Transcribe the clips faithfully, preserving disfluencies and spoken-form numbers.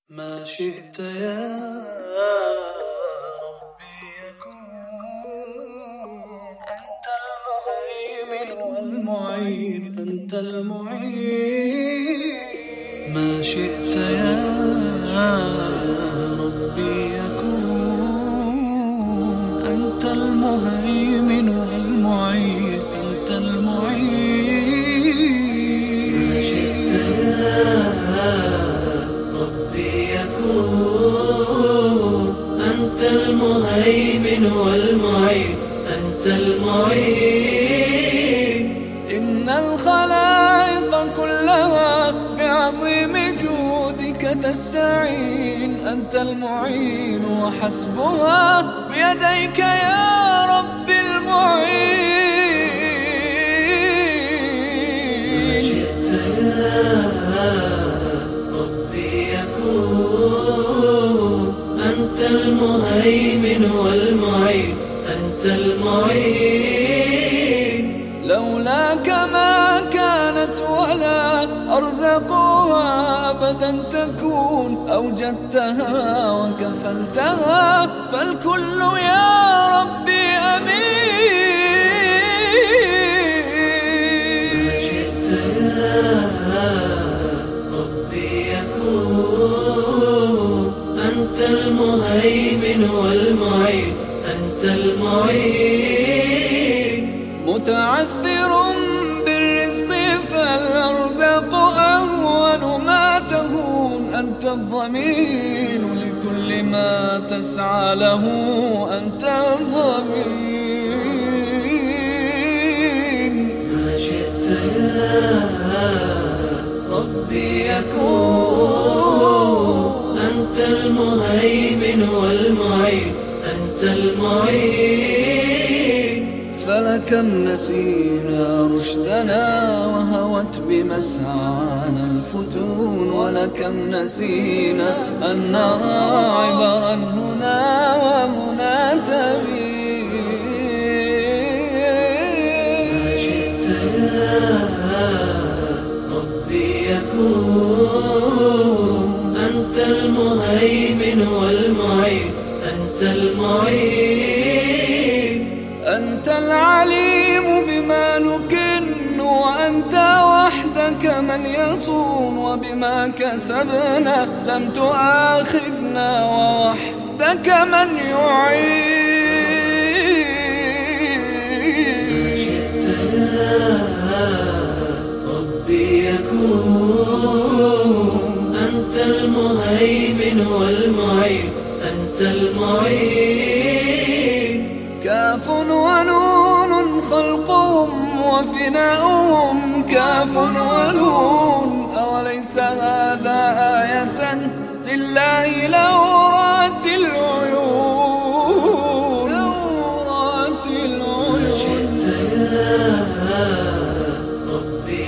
ما شئت يا ربي يكون. أنت المهيمن والمعين، أنت المعين. ما شئت يا ربي يكون. أنت المهيمن والمعين، أنت المعين. ما شئت يا ربي يكون. أنت المهيمن والمعين، أنت المعين. إن الخلائق كلها بعظيم جودك تستعين. أنت المعين وحسبها بيديك يا رب المعين. ما شئت يا ربي يكون. أنت المهيمن والمعين، أنت المعين. لولاك ما كانت ولا أرزقها أبدا تكون. أوجدتها وكفلتها فالكل يا ربي أمين. ما شئت يا ربي يكون. أنت المهيمن والمعين، أنت المعين. متعثر بالرزق فالأرزاق أهون ما تهون. أنت الضمين لكل ما تسعى له، أنت الضمين. ما شئت يا ربي يكون. أنت المهيمن والمعين، أنت المعين. فلكم نسينا رشدنا وهوت بمسعانا الفتون. ولكم نسينا أن نرى عبرا هنا وهنا تبين. ما شئت يا ربي يكون. أنت المهيمن والمعين، أنت المعين. أنت العليم بما نكن، وأنت وحدك من يصون. وبما كسبنا لم تؤاخذنا، ووحدك من يعين. ما شئت يا ربي يكون. أنت المهيمن والمعين، أنت المعين. كاف ونون خلقهم وفناؤهم، كاف ونون. أوليس هذا آية لله لو رأت العيون، لو رأت العيون. ما شئت يا ربي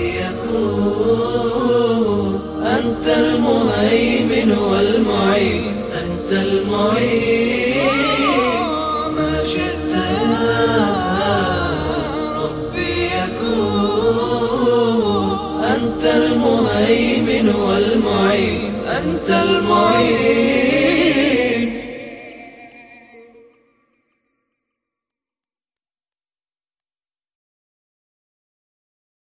يكون. أنت المهيمن والمعين، أنت المعين. ما شئت يا ربي يكون. أنت المهيمن والمعين، أنت المعين.